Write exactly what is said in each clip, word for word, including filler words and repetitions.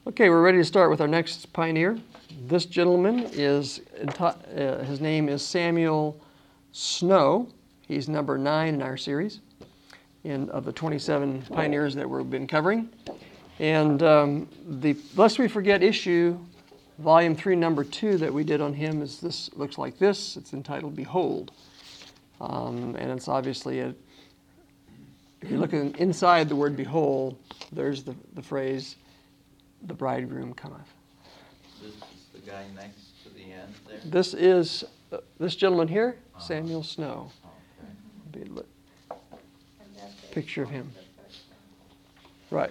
Okay, we're ready to start with our next pioneer. This gentleman is, uh, his name is Samuel Snow. He's number nine in our series in, of the twenty-seven pioneers that we've been covering. And um, the Lest We Forget issue, volume three, number two that we did on him is this, looks like this. It's entitled Behold. Um, and it's obviously, a, if you're looking inside the word behold, there's the, the phrase, the bridegroom cometh. This is the guy next to the end there? This is, uh, this gentleman here, Uh-huh. Samuel Snow. Okay. Be a picture of him. Right.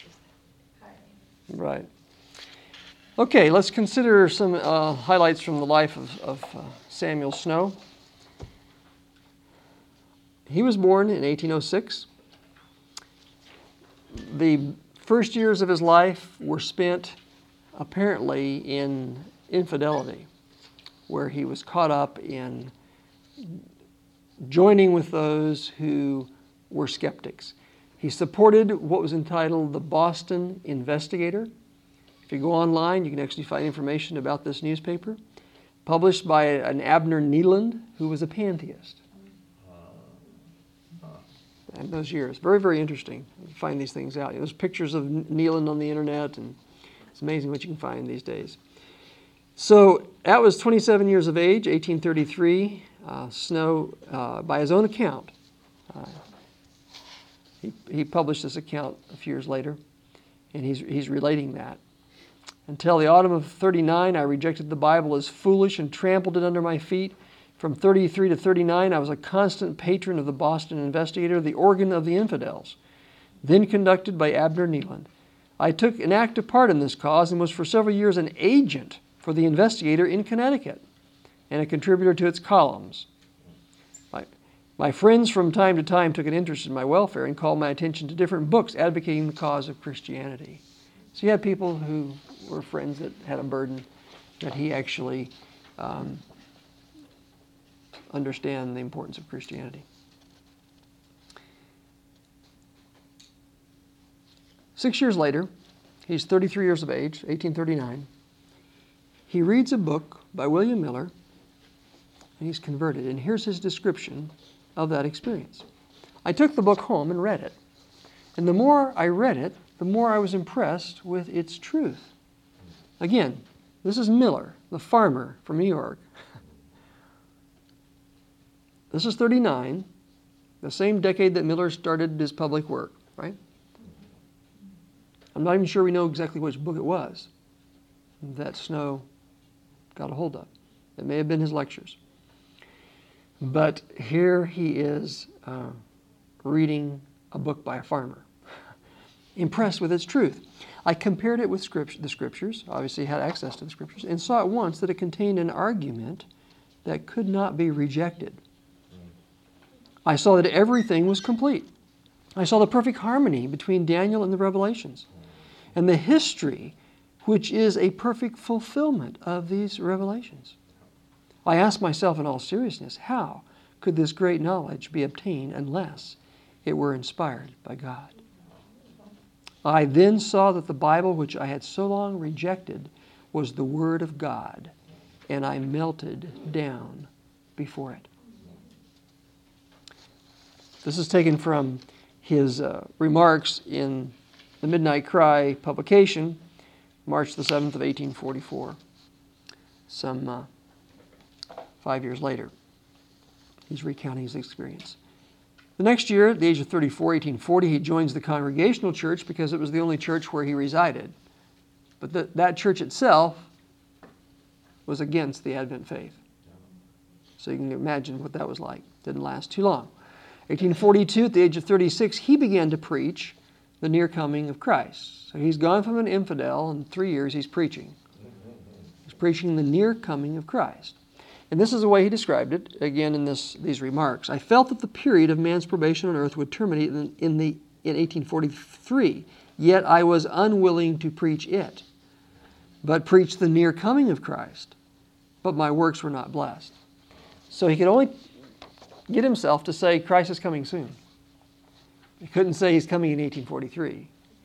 Right. Okay, let's consider some uh, highlights from the life of, of uh, Samuel Snow. He was born in eighteen oh six. The first years of his life were spent apparently in infidelity, where he was caught up in joining with those who were skeptics. He supported what was entitled the Boston Investigator. If you go online, you can actually find information about this newspaper, published by an Abner Neeland, who was a pantheist. In those years. Very, very interesting to find these things out. There's pictures of Neeland on the internet, and it's amazing what you can find these days. So that was twenty-seven years of age, eighteen thirty-three. Uh, Snow, uh, by his own account, uh, he, he published this account a few years later, and he's, he's relating that. Until the autumn of thirty-nine, I rejected the Bible as foolish and trampled it under my feet. From thirty-three to thirty-nine, I was a constant patron of the Boston Investigator, the organ of the infidels, then conducted by Abner Neeland. I took an active part in this cause and was for several years an agent for the Investigator in Connecticut and a contributor to its columns. My, my friends from time to time took an interest in my welfare and called my attention to different books advocating the cause of Christianity. So you had people who were friends that had a burden that he actually um, understand the importance of Christianity. Six years later, he's thirty-three years of age, eighteen thirty-nine. He reads a book by William Miller, and he's converted. And here's his description of that experience. I took the book home and read it. And the more I read it, the more I was impressed with its truth. Again, this is Miller, the farmer from New York. This is thirty-nine, the same decade that Miller started his public work, right? I'm not even sure we know exactly which book it was that Snow got a hold of. It may have been his lectures. But here he is uh, reading a book by a farmer, impressed with its truth. I compared it with script- the scriptures, obviously had access to the scriptures, and saw at once that it contained an argument that could not be rejected. I saw that everything was complete. I saw the perfect harmony between Daniel and the Revelations, and the history which is a perfect fulfillment of these revelations. I asked myself in all seriousness, how could this great knowledge be obtained unless it were inspired by God? I then saw that the Bible, which I had so long rejected, was the Word of God, and I melted down before it. This is taken from his uh, remarks in the Midnight Cry publication, March the seventh of eighteen forty-four, some uh, five years later. He's recounting his experience. The next year, at the age of thirty-four, eighteen forty, he joins the Congregational Church because it was the only church where he resided. But the, that church itself was against the Advent faith. So you can imagine what that was like. Didn't last too long. eighteen forty-two, at the age of thirty-six, he began to preach the near coming of Christ. So he's gone from an infidel, and in three years he's preaching. He's preaching the near coming of Christ. And this is the way he described it, again in this, these remarks. I felt that the period of man's probation on earth would terminate in, in, the, in eighteen forty-three, yet I was unwilling to preach it, but preach the near coming of Christ. But my works were not blessed. So he could only get himself to say Christ is coming soon. He couldn't say he's coming in eighteen forty-three.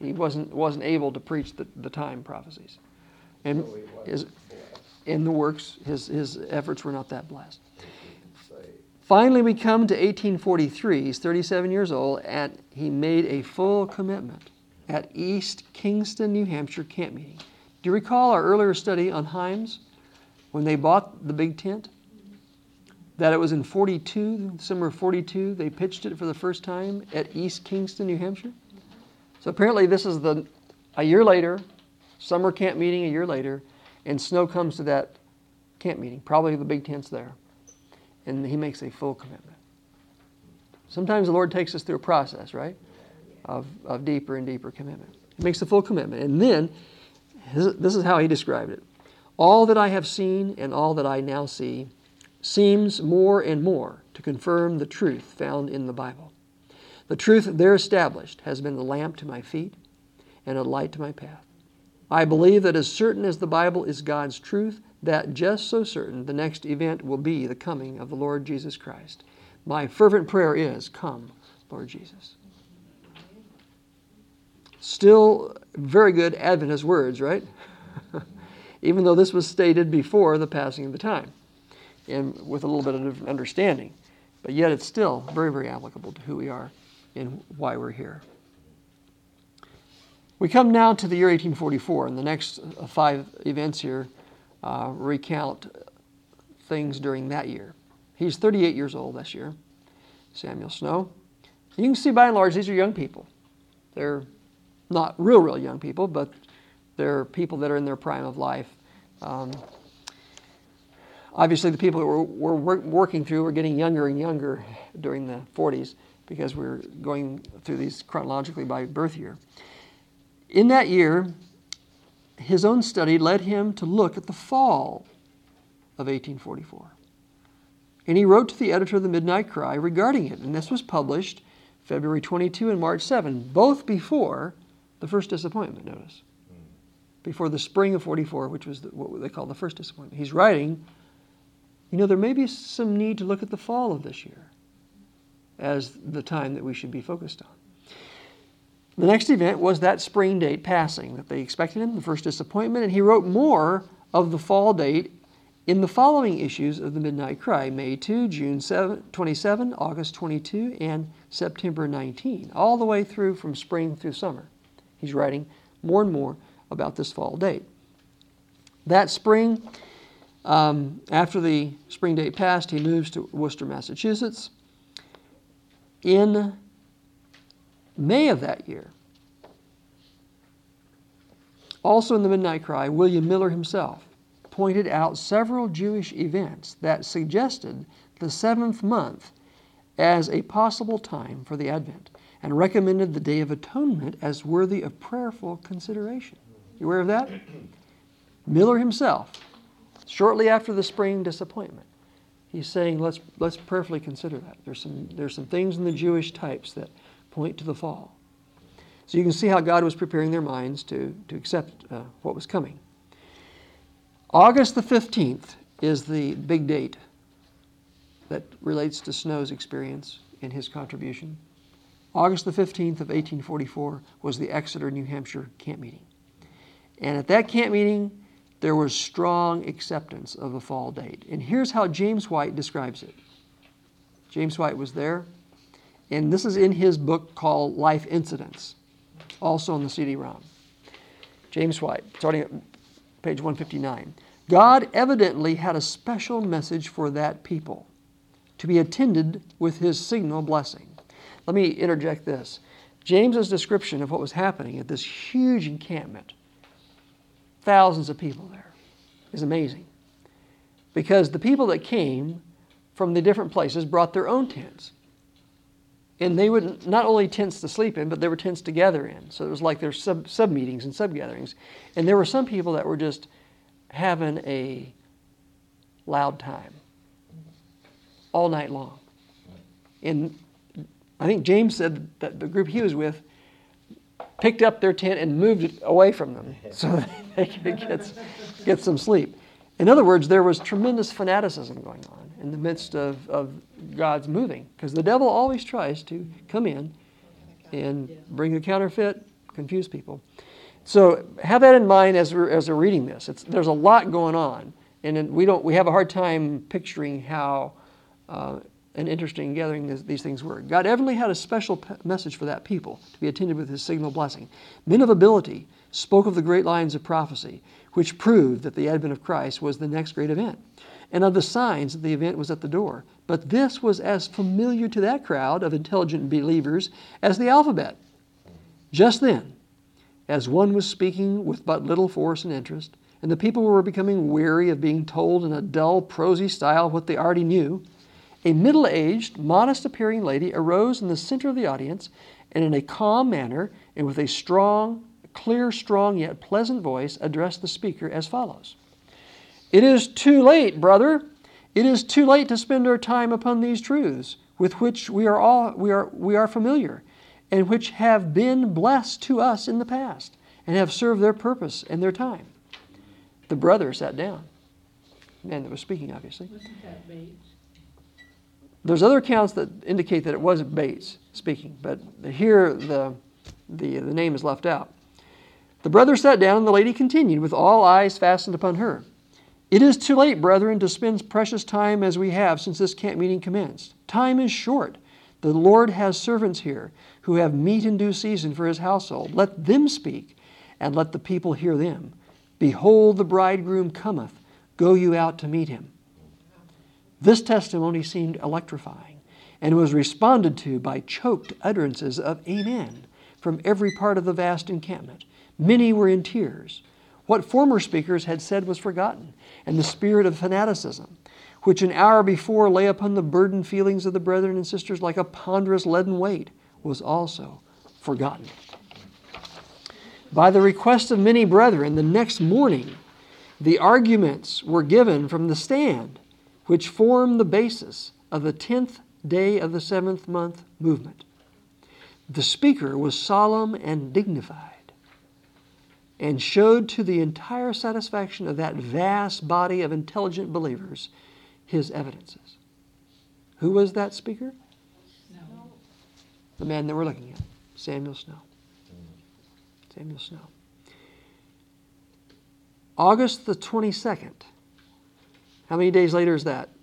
He wasn't wasn't able to preach the, the time prophecies. And So he wasn't his, blessed. in the works, his, his efforts were not that blessed. Finally, we come to eighteen forty-three. He's thirty-seven years old, and he made a full commitment at East Kingston, New Hampshire camp meeting. Do you recall our earlier study on Himes when they bought the big tent? That it was in forty-two, summer of forty-two, they pitched it for the first time at East Kingston, New Hampshire. So apparently this is the a year later, summer camp meeting a year later, and Snow comes to that camp meeting. Probably the big tent's there. And he makes a full commitment. Sometimes the Lord takes us through a process, right? Of, of deeper and deeper commitment. He makes a full commitment. And then, his, this is how he described it. All that I have seen and all that I now see seems more and more to confirm the truth found in the Bible. The truth there established has been a lamp to my feet and a light to my path. I believe that as certain as the Bible is God's truth, that just so certain the next event will be the coming of the Lord Jesus Christ. My fervent prayer is, come, Lord Jesus. Still very good Adventist words, right? Even though this was stated before the passing of the time and with a little bit of understanding. But yet it's still very, very applicable to who we are and why we're here. We come now to the year eighteen forty-four, and the next five events here uh, recount things during that year. He's thirty-eight years old this year, Samuel Snow. You can see by and large these are young people. They're not real, real young people, but they're people that are in their prime of life. Um, obviously, the people that we're, we're working through are getting younger and younger during the forties because we're going through these chronologically by birth year. In that year, his own study led him to look at the fall of eighteen forty-four. And he wrote to the editor of the Midnight Cry regarding it. And this was published February twenty-second and March seventh, both before the first disappointment, notice. Before the spring of forty-four, which was the, what they call the first disappointment. He's writing, you know, there may be some need to look at the fall of this year as the time that we should be focused on. The next event was that spring date passing that they expected him, the first disappointment, and he wrote more of the fall date in the following issues of the Midnight Cry, May second, June twenty-seventh, August twenty-second, and September nineteenth, all the way through from spring through summer. He's writing more and more about this fall date. That spring, um, after the spring date passed, he moves to Worcester, Massachusetts. In May of that year, also in the Midnight Cry, William Miller himself pointed out several Jewish events that suggested the seventh month as a possible time for the Advent and recommended the Day of Atonement as worthy of prayerful consideration. You aware of that? Miller himself, shortly after the spring disappointment, he's saying let's let's prayerfully consider that. There's some there's some things in the Jewish types that point to the fall. So you can see how God was preparing their minds to, to accept uh, what was coming. August the fifteenth is the big date that relates to Snow's experience and his contribution. August the fifteenth of eighteen forty-four was the Exeter, New Hampshire camp meeting. And at that camp meeting, there was strong acceptance of the fall date. And here's how James White describes it. James White was there. And this is in his book called Life Incidents, also on the C D ROM. James White, starting at page one fifty-nine. God evidently had a special message for that people to be attended with his signal blessing. Let me interject this. James's description of what was happening at this huge encampment, thousands of people there, is amazing. Because the people that came from the different places brought their own tents. And they would not only tents to sleep in, but there were tents to gather in. So it was like there's sub, sub meetings and sub gatherings. And there were some people that were just having a loud time all night long. And I think James said that the group he was with picked up their tent and moved it away from them so that they could get, get some sleep. In other words, there was tremendous fanaticism going on in the midst of, of God's moving, because the devil always tries to come in and bring a counterfeit, confuse people. So have that in mind as we're, as we're reading this. It's, there's a lot going on, and we don't we have a hard time picturing how uh, an interesting gathering this, these things were. God evidently had a special pe- message for that people to be attended with his signal blessing. Men of ability spoke of the great lines of prophecy, which proved that the advent of Christ was the next great event, and of the signs that the event was at the door. But this was as familiar to that crowd of intelligent believers as the alphabet. Just then, as one was speaking with but little force and interest, and the people were becoming weary of being told in a dull, prosy style what they already knew, a middle-aged, modest-appearing lady arose in the center of the audience, and in a calm manner, and with a strong, clear, strong, yet pleasant voice, addressed the speaker as follows. "It is too late, brother. It is too late to spend our time upon these truths, with which we are all we are we are familiar, and which have been blessed to us in the past, and have served their purpose and their time." The brother sat down. The man that was speaking, obviously. Wasn't that Bates? There's other accounts that indicate that it wasn't Bates speaking, but here the, the, the name is left out. The brother sat down, and the lady continued, with all eyes fastened upon her. "It is too late, brethren, to spend precious time as we have since this camp meeting commenced. Time is short. The Lord has servants here who have meat in due season for his household. Let them speak, and let the people hear them. Behold, the bridegroom cometh. Go you out to meet him." This testimony seemed electrifying, and was responded to by choked utterances of amen from every part of the vast encampment. Many were in tears. What former speakers had said was forgotten, and the spirit of fanaticism, which an hour before lay upon the burdened feelings of the brethren and sisters like a ponderous leaden weight, was also forgotten. By the request of many brethren, the next morning, the arguments were given from the stand, which form the basis of the tenth day of the seventh month movement. The speaker was solemn and dignified, and showed to the entire satisfaction of that vast body of intelligent believers his evidences. Who was that speaker? No. The man that we're looking at, Samuel Snow. Samuel Snow. August the twenty-second. How many days later is that?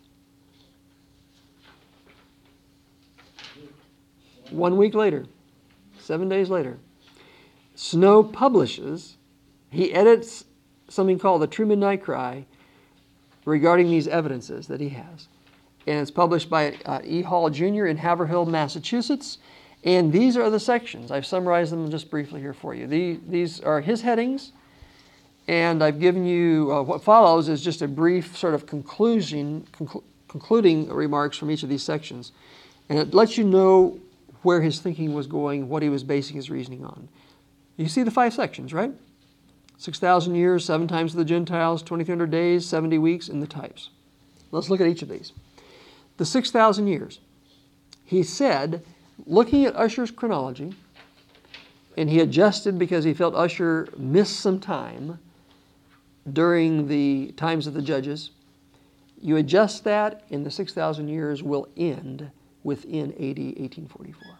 One week later. Seven days later. Snow publishes, he edits something called the True Midnight Cry regarding these evidences that he has. And it's published by uh, E. Hall Junior in Haverhill, Massachusetts. And these are the sections. I've summarized them just briefly here for you. The, these are his headings. And I've given you, uh, what follows is just a brief sort of conclusion, conclu- concluding remarks from each of these sections. And it lets you know where his thinking was going, what he was basing his reasoning on. You see the five sections, right? six thousand years, seven times the Gentiles, twenty-three hundred days, seventy weeks, and the types. Let's look at each of these. The six thousand years. He said, looking at Ussher's chronology, and he adjusted because he felt Ussher missed some time during the times of the judges. You adjust that, and the six thousand years will end within A D eighteen forty-four.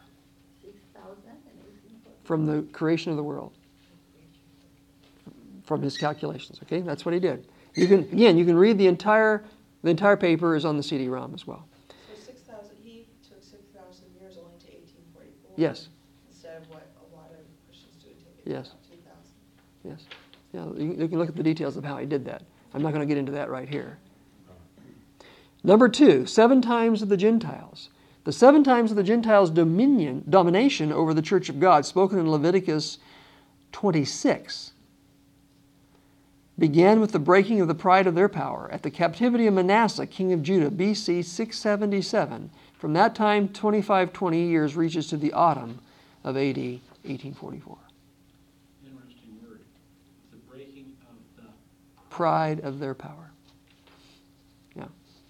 From the creation of the world. From his calculations, okay? That's what he did. You can, again, you can read the entire, the entire paper is on the C D ROM as well. So six thousand, he took six thousand years only to eighteen forty-four? Yes. Instead of what a lot of Christians do, take it Yes. to two thousand? Yes. Yeah, you, you can look at the details of how he did that. I'm not going to get into that right here. Number two, seven times of the Gentiles. The seven times of the Gentiles' dominion, domination over the church of God, spoken in Leviticus twenty-six, began with the breaking of the pride of their power at the captivity of Manasseh, king of Judah, B C six seventy-seven. From that time, twenty-five, twenty years reaches to the autumn of A D eighteen forty-four. Interesting word. The breaking of the Pride of their power. Yeah.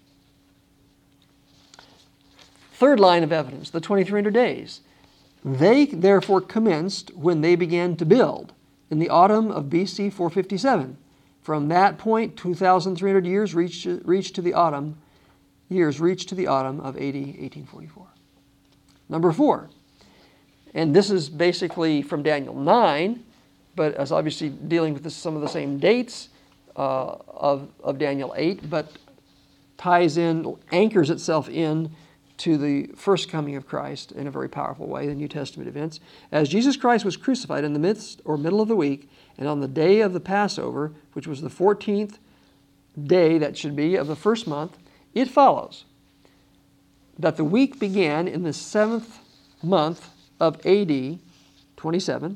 Third line of evidence, the twenty-three hundred days. They therefore commenced when they began to build in the autumn of B C four fifty-seven. From that point, two thousand three hundred years reached, reached to the autumn, years reached to the autumn of A D eighteen forty-four. Number four, And this is basically from Daniel nine, but as obviously dealing with this, some of the same dates uh, of, of Daniel eight, but ties in, anchors itself in to the first coming of Christ in a very powerful way, the New Testament events. As Jesus Christ was crucified in the midst or middle of the week, and on the day of the Passover, which was the fourteenth day, that should be, of the first month, it follows that the week began in the seventh month of A D twenty-seven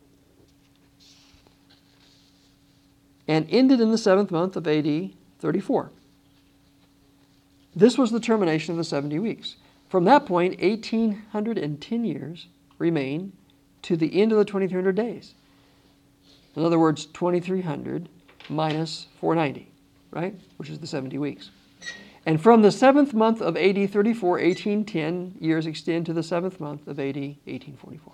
and ended in the seventh month of A D thirty-four. This was the termination of the seventy weeks. From that point, one thousand eight hundred ten years remain to the end of the twenty-three hundred days. In other words, twenty-three hundred minus four hundred ninety, right? Which is the seventy weeks. And from the seventh month of A D thirty-four, eighteen ten years extend to the seventh month of A D eighteen forty-four.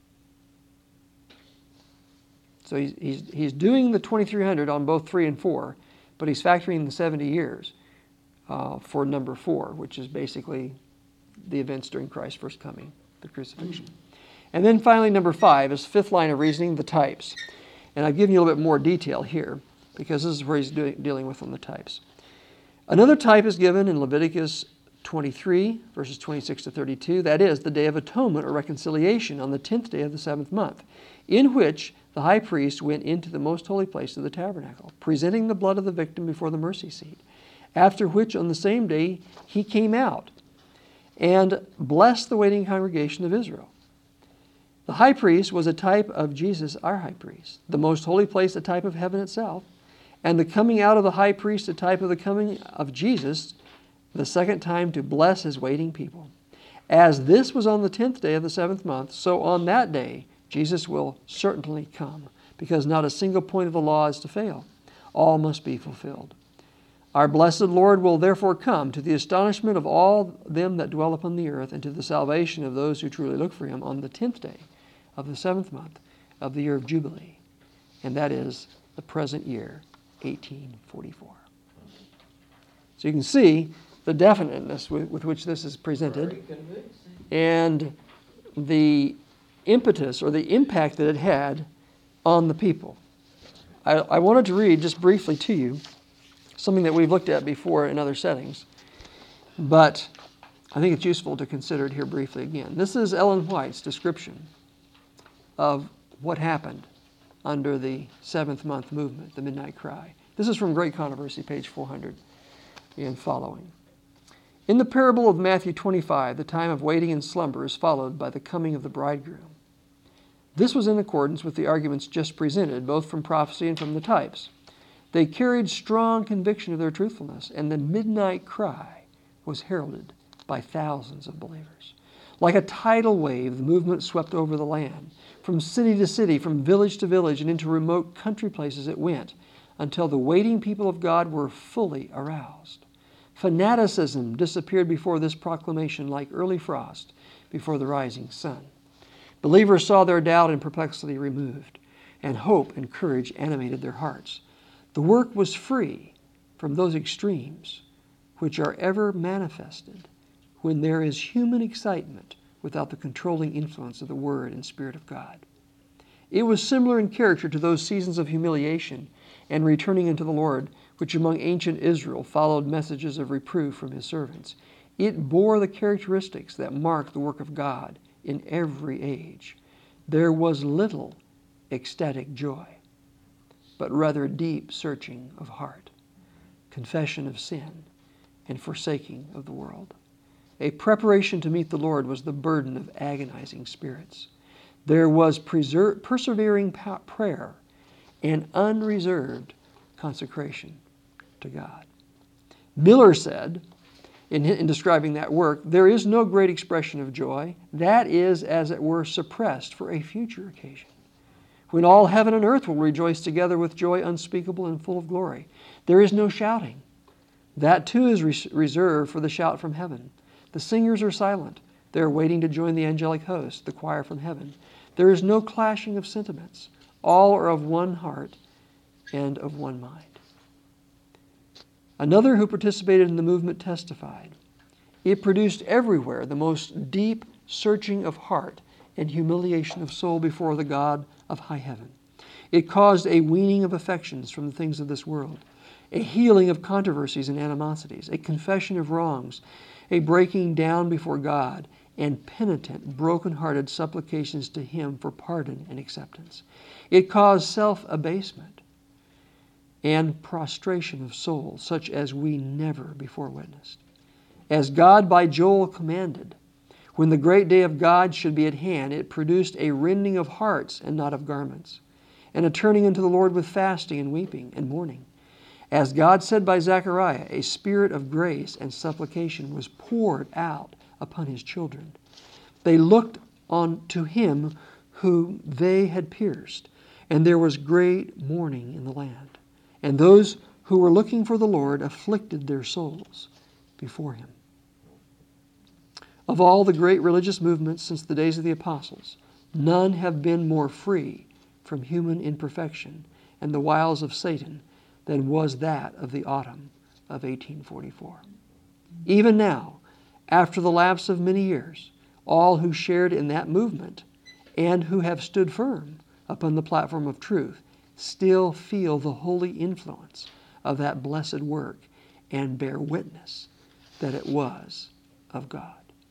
So he's, he's, he's doing the twenty-three hundred on both three and four, but he's factoring the seventy years uh, for number four, which is basically the events during Christ's first coming, the crucifixion. And then finally, number five is fifth line of reasoning, the types. And I've given you a little bit more detail here because this is where he's doing, dealing with on the types. Another type is given in Leviticus twenty-three, verses twenty-six to thirty-two. That is the Day of Atonement or Reconciliation on the tenth day of the seventh month, in which the high priest went into the most holy place of the tabernacle, presenting the blood of the victim before the mercy seat, after which on the same day he came out and blessed the waiting congregation of Israel. The high priest was a type of Jesus, our high priest. The most holy place, a type of heaven itself. And the coming out of the high priest, a type of the coming of Jesus, the second time to bless his waiting people. As this was on the tenth day of the seventh month, so on that day Jesus will certainly come, because not a single point of the law is to fail. All must be fulfilled. Our blessed Lord will therefore come to the astonishment of all them that dwell upon the earth, and to the salvation of those who truly look for him on the tenth day of the seventh month of the year of Jubilee. And that is the present year, eighteen forty-four. So you can see the definiteness with, with which this is presented and the impetus or the impact that it had on the people. I, I wanted to read just briefly to you something that we've looked at before in other settings, but I think it's useful to consider it here briefly again. This is Ellen White's description of what happened under the seventh month movement, the Midnight Cry. This is from Great Controversy, page four hundred and following. In the parable of Matthew twenty-five, the time of waiting and slumber is followed by the coming of the bridegroom. This was in accordance with the arguments just presented, both from prophecy and from the types. They carried strong conviction of their truthfulness, and the midnight cry was heralded by thousands of believers. Like a tidal wave, the movement swept over the land. From city to city, from village to village, and into remote country places it went, until the waiting people of God were fully aroused. Fanaticism disappeared before this proclamation like early frost before the rising sun. Believers saw their doubt and perplexity removed, and hope and courage animated their hearts. The work was free from those extremes which are ever manifested when there is human excitement without the controlling influence of the Word and Spirit of God. It was similar in character to those seasons of humiliation and returning unto the Lord, which among ancient Israel followed messages of reproof from his servants. It bore the characteristics that mark the work of God in every age. There was little ecstatic joy, but rather deep searching of heart, confession of sin, and forsaking of the world. A preparation to meet the Lord was the burden of agonizing spirits. There was preser- persevering pa- prayer and unreserved consecration to God. Miller said, in, in describing that work, there is no great expression of joy. That is, as it were, suppressed for a future occasion, when all heaven and earth will rejoice together with joy unspeakable and full of glory. There is no shouting. That too is res- reserved for the shout from heaven. The singers are silent. They are waiting to join the angelic host, the choir from heaven. There is no clashing of sentiments. All are of one heart and of one mind. Another who participated in the movement testified, it produced everywhere the most deep searching of heart and humiliation of soul before the God of high heaven. It caused a weaning of affections from the things of this world, a healing of controversies and animosities, a confession of wrongs, a breaking down before God, and penitent, broken-hearted supplications to Him for pardon and acceptance. It caused self-abasement and prostration of soul, such as we never before witnessed. As God by Joel commanded, when the great day of God should be at hand, it produced a rending of hearts and not of garments, and a turning unto the Lord with fasting and weeping and mourning. As God said by Zechariah, a spirit of grace and supplication was poured out upon His children. They looked on to Him whom they had pierced, and there was great mourning in the land. And those who were looking for the Lord afflicted their souls before Him. Of all the great religious movements since the days of the apostles, none have been more free from human imperfection and the wiles of Satan than was that of the autumn of eighteen forty-four. Even now, after the lapse of many years, all who shared in that movement and who have stood firm upon the platform of truth still feel the holy influence of that blessed work and bear witness that it was of God.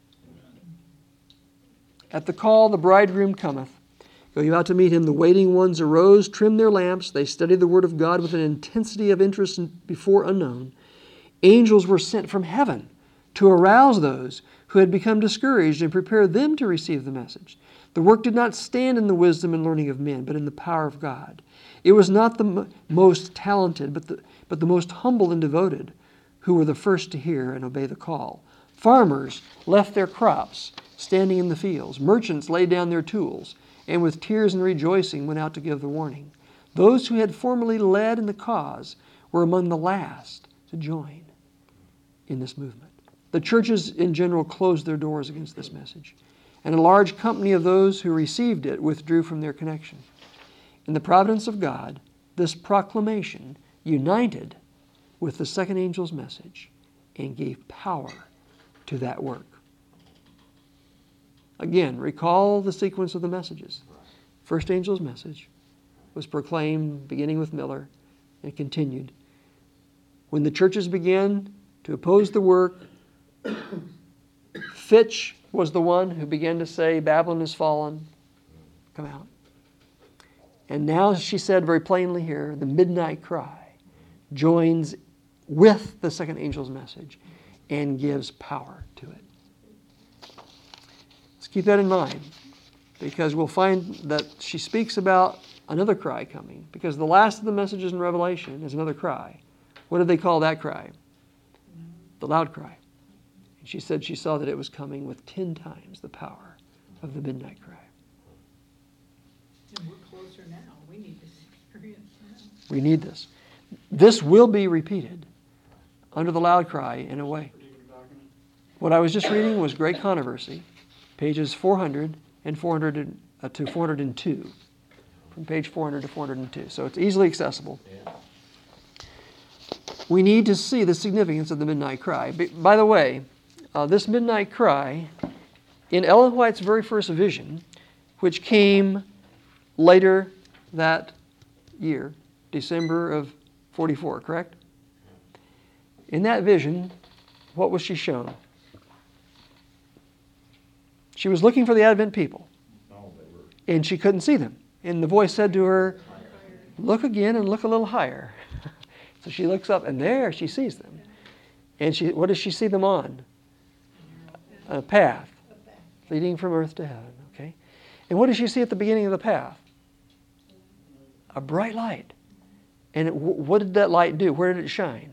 At the call, the bridegroom cometh. Going out to meet him, the waiting ones arose, trimmed their lamps. They studied the Word of God with an intensity of interest before unknown. Angels were sent from heaven to arouse those who had become discouraged and prepare them to receive the message. The work did not stand in the wisdom and learning of men, but in the power of God. It was not the m- most talented, but the, but the most humble and devoted who were the first to hear and obey the call. Farmers left their crops standing in the fields. Merchants laid down their tools, and with tears and rejoicing went out to give the warning. Those who had formerly led in the cause were among the last to join in this movement. The churches in general closed their doors against this message, and a large company of those who received it withdrew from their connection. In the providence of God, this proclamation united with the second angel's message and gave power to that work. Again, recall the sequence of the messages. First angel's message was proclaimed beginning with Miller and continued. When the churches began to oppose the work, Fitch was the one who began to say, Babylon has fallen, come out. And now she said very plainly here, the midnight cry joins with the second angel's message and gives power to it. Let's keep that in mind, because we'll find that she speaks about another cry coming, because the last of the messages in Revelation is another cry. What did they call that cry? The loud cry. And she said she saw that it was coming with ten times the power of the midnight cry. And we're closer now. We need this experience now. We need this. This will be repeated under the loud cry in a way. What I was just reading was Great Controversy, pages four hundred and four hundred uh, to four hundred two, from page four hundred to four hundred two. So it's easily accessible. We need to see the significance of the midnight cry. By the way, uh, this midnight cry, in Ellen White's very first vision, which came later that year, December of forty-four, correct? In that vision, what was she shown? She was looking for the Advent people, and she couldn't see them. And the voice said to her, look again and look a little higher. So she looks up, and there she sees them. And she, what does she see them on? A path leading from earth to heaven. Okay. And what does she see at the beginning of the path? A bright light. And it, what did that light do? Where did it shine?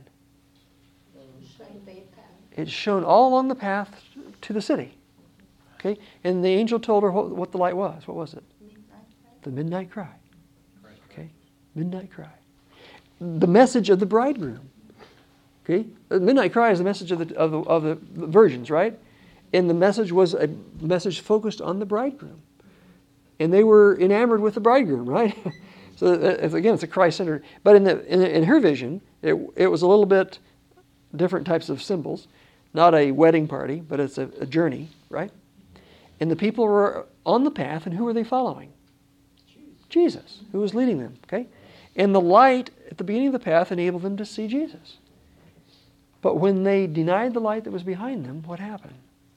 It shone all along the path to the city. Okay. And the angel told her what, what the light was. What was it? The midnight cry. Okay. Midnight cry. The message of the bridegroom. Okay, the midnight cry is the message of the of the, of the virgins, right? And the message was a message focused on the bridegroom, and they were enamored with the bridegroom, right? So it's, again, it's a Christ-centered. But in the in, in her vision, it it was a little bit different types of symbols, not a wedding party, but it's a, a journey, right? And the people were on the path, and who were they following? Jesus, who was leading them, okay? And the light at the beginning of the path enabled them to see Jesus. But when they denied the light that was behind them, what happened?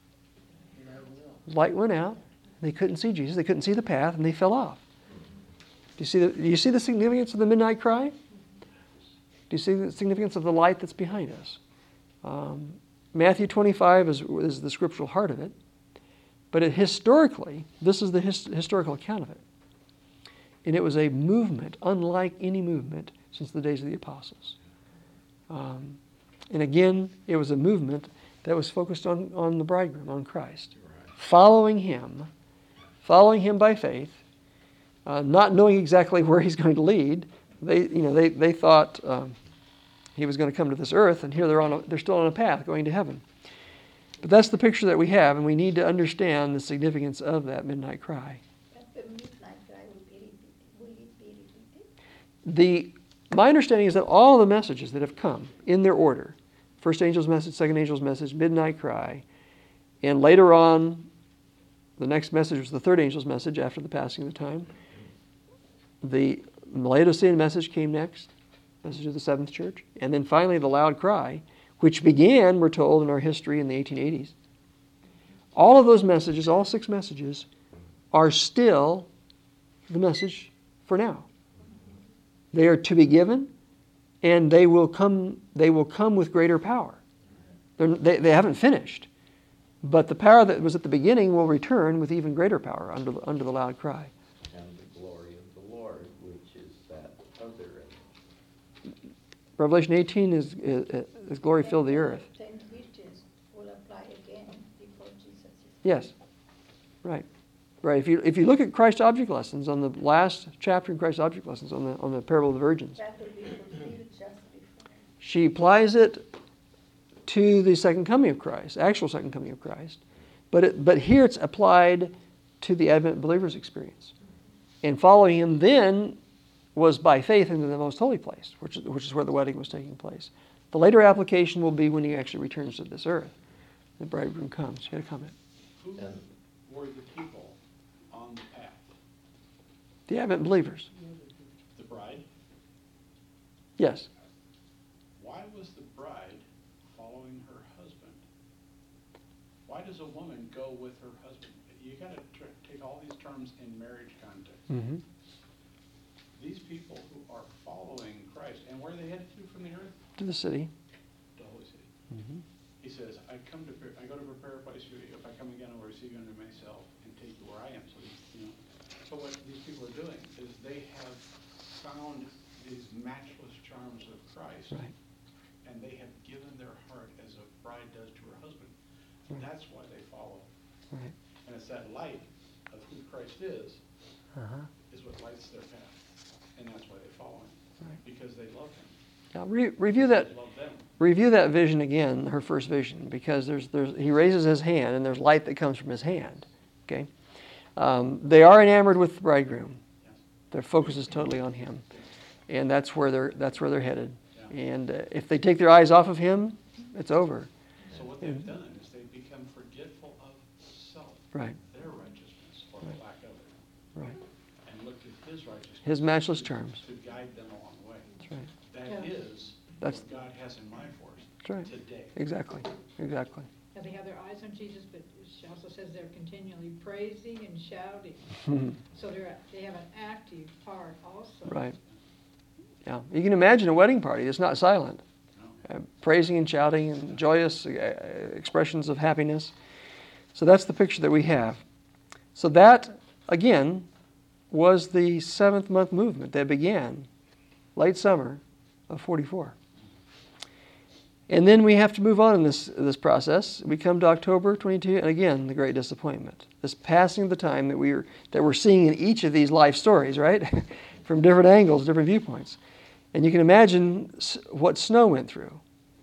Light went out. They couldn't see Jesus. They couldn't see the path, and they fell off. Do you see the, do you see the significance of the midnight cry? Do you see the significance of the light that's behind us? Um, Matthew twenty-five is, is the scriptural heart of it. But it, historically, this is the his, historical account of it. And it was a movement unlike any movement since the days of the apostles. Um, and again, it was a movement that was focused on, on the bridegroom, on Christ. Following him, following him by faith, uh, not knowing exactly where he's going to lead. They, you know, they, they thought um, he was going to come to this earth, and here they're on a, they're still on a path going to heaven. But that's the picture that we have, and we need to understand the significance of that midnight cry. But the midnight cry will be repeated. Will it be repeated? The my understanding is that all the messages that have come in their order, first angel's message, second angel's message, midnight cry, and later on, the next message was the third angel's message after the passing of the time. The Laodicean message came next, message of the seventh church, and then finally the loud cry, which began, we're told, in our history in the eighteen eighties. All of those messages, all six messages, are still the message for now. They are to be given, and they will come. They will come with greater power. They're, they they haven't finished, but the power that was at the beginning will return with even greater power under the, under the loud cry. And the glory of the Lord, which is that other. Revelation eighteen is, is, is glory filled the earth. Ten virgins will apply again before Jesus is. Yes, right, right. If you if you look at Christ Object Lessons on the last chapter in Christ Object Lessons on the on the parable of the virgins, That will be fulfilled just before. she applies it to the second coming of Christ, actual second coming of Christ, but it, but here it's applied to the Advent believers' experience, and following him then was by faith into the most holy place, which is, which is where the wedding was taking place. The later application will be when he actually returns to this earth. The bridegroom comes. You had a comment? Who And- were the people on the path? The Advent believers. The bride? Yes. Why was the bride following her husband? Why does a woman go with her husband? You got to tr- take all these terms in marriage context. Mm-hmm. These people who are following Christ, and where are they headed to from the earth? To the city. The holy city. Mm-hmm. He says, I come to, pre- I go to prepare a place for you. If I come again, I will receive you unto myself and take you where I am. So, you know, so what these people are doing is they have found these matchless charms of Christ, Right. and they have given their heart as a bride does to her husband. Right. That's why they follow. Right. And it's that light of who Christ is, Uh-huh. is what lights their path. And that's why they follow him. Right. Because they love him. Now re- review that. They love them. Review that vision again, her first vision, because there's there's he raises his hand and there's light that comes from his hand. Okay, um, they are enamored with the bridegroom. Yes. Their focus is totally on him, and that's where they're that's where they're headed. Yeah. And uh, if they take their eyes off of him, it's over. So what they've done is they've become forgetful of self, Right. their righteousness, or the Right. lack of it, Right. and looked at his righteousness. His matchless to- charms. To guide them along the way. That's right. That Yeah. is That's- what God has in mind for us That's right. today. Exactly. Exactly. Yeah, they have their eyes on Jesus, but she also says they're continually praising and shouting. So they're, they have an active part also. Right. Yeah. You can imagine a wedding party that's not silent. No. Uh, praising and shouting and joyous uh, expressions of happiness. So that's the picture that we have. So that, again, was the seventh month movement that began late summer of forty-four. And then we have to move on in this, this process. We come to October twenty-two, and again, the great disappointment. This passing of the time that, we are, that we're seeing in each of these life stories, right? From different angles, different viewpoints. And you can imagine what Snow went through.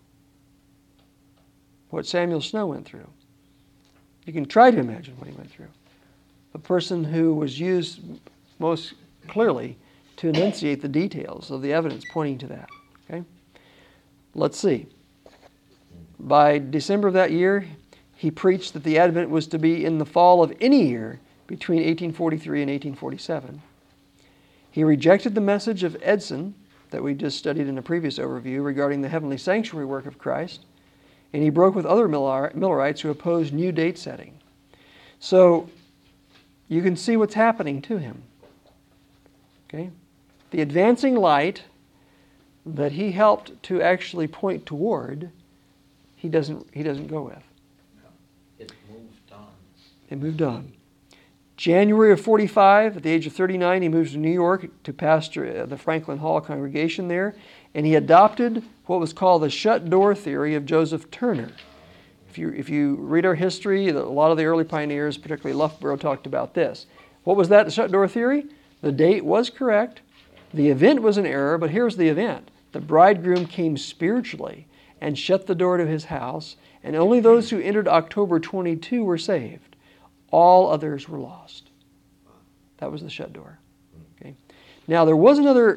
What Samuel Snow went through. You can try to imagine what he went through. A person who was used most clearly to enunciate the details of the evidence pointing to that. Okay? Let's see. By December of that year, he preached that the Advent was to be in the fall of any year between eighteen forty-three and eighteen forty-seven. He rejected the message of Edson that we just studied in a previous overview regarding the heavenly sanctuary work of Christ, and he broke with other Millerites who opposed new date setting. So you can see what's happening to him. Okay? The advancing light that he helped to actually point toward, he doesn't, he doesn't go with. It moved on. It moved on. January of forty-five, at the age of thirty-nine, he moves to New York to pastor the Franklin Hall congregation there, and he adopted what was called the shut door theory of Joseph Turner. If you, if you read our history, a lot of the early pioneers, particularly Loughborough, talked about this. What was that, the shut door theory? The date was correct. The event was an error, but here's the event. The bridegroom came spiritually and shut the door to his house, and only those who entered October twenty-two were saved. All others were lost. That was the shut door. Okay. Now, there was another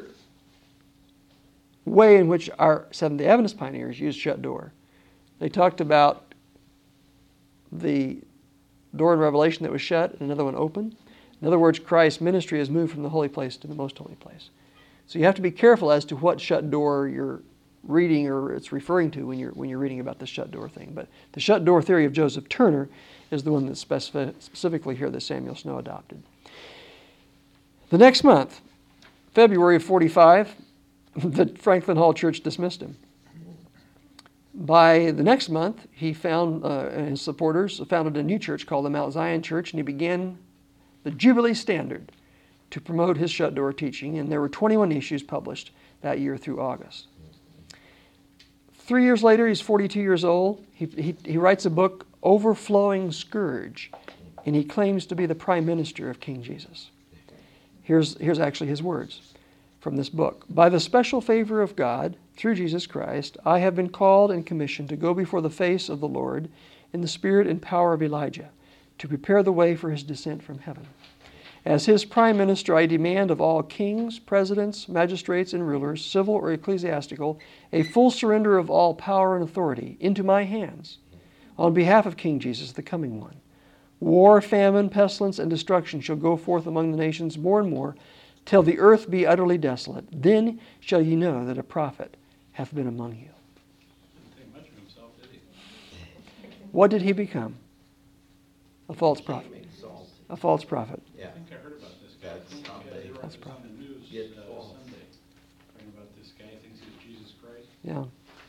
way in which our Seventh-day Adventist pioneers used shut door. They talked about the door in Revelation that was shut and another one open. In other words, Christ's ministry has moved from the holy place to the most holy place. So you have to be careful as to what shut door you're reading or it's referring to when you're when you're reading about the shut door thing. But the shut door theory of Joseph Turner is the one that's specific, specifically here that Samuel Snow adopted. The next month, February of forty-five, the Franklin Hall Church dismissed him. By the next month, he found, uh, and his supporters founded a new church called the Mount Zion Church, and he began the Jubilee Standard to promote his shut door teaching, and there were twenty-one issues published that year through August. Three years later, he's forty-two years old. He, he, he writes a book, Overflowing Scourge, and he claims to be the prime minister of King Jesus. Here's, here's actually his words from this book. By the special favor of God, through Jesus Christ, I have been called and commissioned to go before the face of the Lord in the spirit and power of Elijah, to prepare the way for his descent from heaven. As his prime minister, I demand of all kings, presidents, magistrates, and rulers, civil or ecclesiastical, a full surrender of all power and authority into my hands on behalf of King Jesus, the coming one. War, famine, pestilence, and destruction shall go forth among the nations more and more, till the earth be utterly desolate. Then shall ye know that a prophet hath been among you. Didn't think much of himself, did he? What did he become? A false prophet. Exalted. A false prophet. Yeah. I think I heard about this guy. That's I think, uh, Sunday. they were That's on probably- the news Get uh, false. Sunday, talking about this guy thinks he's Jesus Christ. Yeah.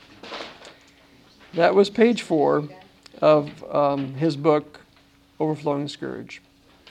That was page four of um, his book, Overflowing Scourge.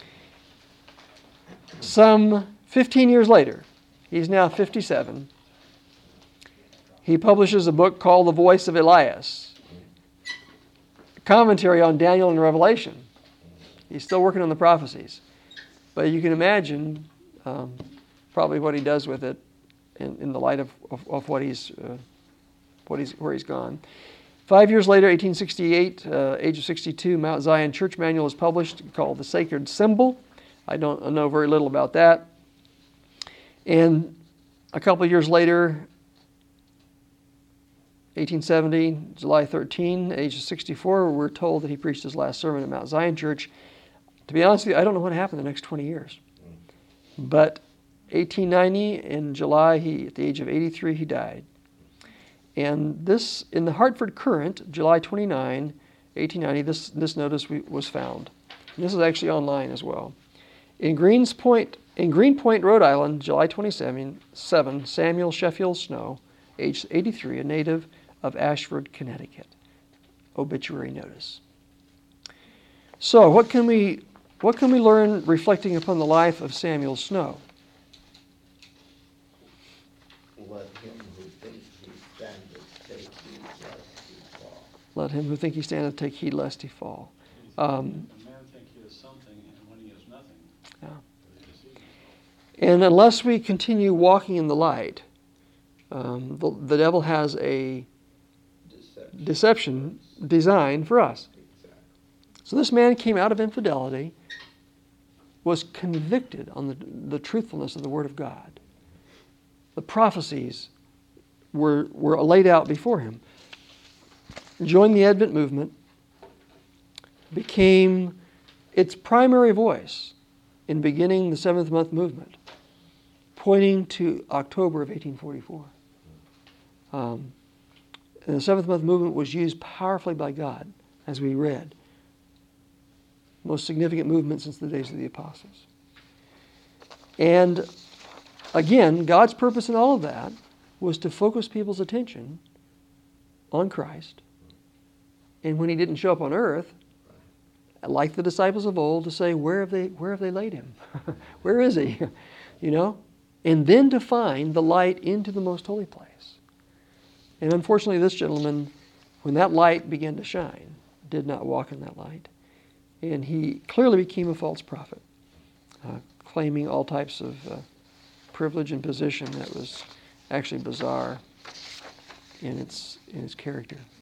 Some fifteen years later, he's now fifty-seven, he publishes a book called The Voice of Elias, a commentary on Daniel and Revelation. He's still working on the prophecies. But you can imagine um, probably what he does with it in, in the light of, of, of what he's, uh, what he's, where he's gone. Five years later, eighteen sixty-eight, uh, age of sixty-two, Mount Zion Church Manual is published called The Sacred Symbol. I don't I know very little about that. And a couple of years later, eighteen seventy, July thirteenth, age of sixty-four, we're told that he preached his last sermon at Mount Zion Church. To be honest with you, I don't know what happened the next twenty years. But eighteen ninety, in July, he, at the age of eighty-three, he died. And this, in the Hartford Courant, July twenty-ninth, eighteen ninety, this, this notice we, was found. And this is actually online as well. In Greens Point, in Greenpoint, Rhode Island, July twenty-seventh, Samuel Sheffield Snow, age eighty-three, a native of Ashford, Connecticut. Obituary notice. So, what can we, what can we learn reflecting upon the life of Samuel Snow? Let him who thinks he standeth take heed lest he fall. Let him who think he standeth take heed lest he fall. Um, A man think he is something, and when he is nothing, yeah. he deceives himself. And unless we continue walking in the light, um, the, the devil has a Deception. deception designed for us. Exactly. So this man came out of infidelity, was convicted on the, the truthfulness of the Word of God. The prophecies were, were laid out before him. Joined the Advent movement, became its primary voice in beginning the seventh month movement, pointing to October of eighteen forty-four. Um, and the seventh month movement was used powerfully by God, as we read. Most significant movement since the days of the apostles. And again, God's purpose in all of that was to focus people's attention on Christ. And when he didn't show up on earth, like the disciples of old, to say, where have they, where have they laid him? Where is he? You know? And then to find the light into the most holy place. And unfortunately, this gentleman, when that light began to shine, did not walk in that light. And he clearly became a false prophet, uh, claiming all types of uh, privilege and position that was actually bizarre in its, in its character.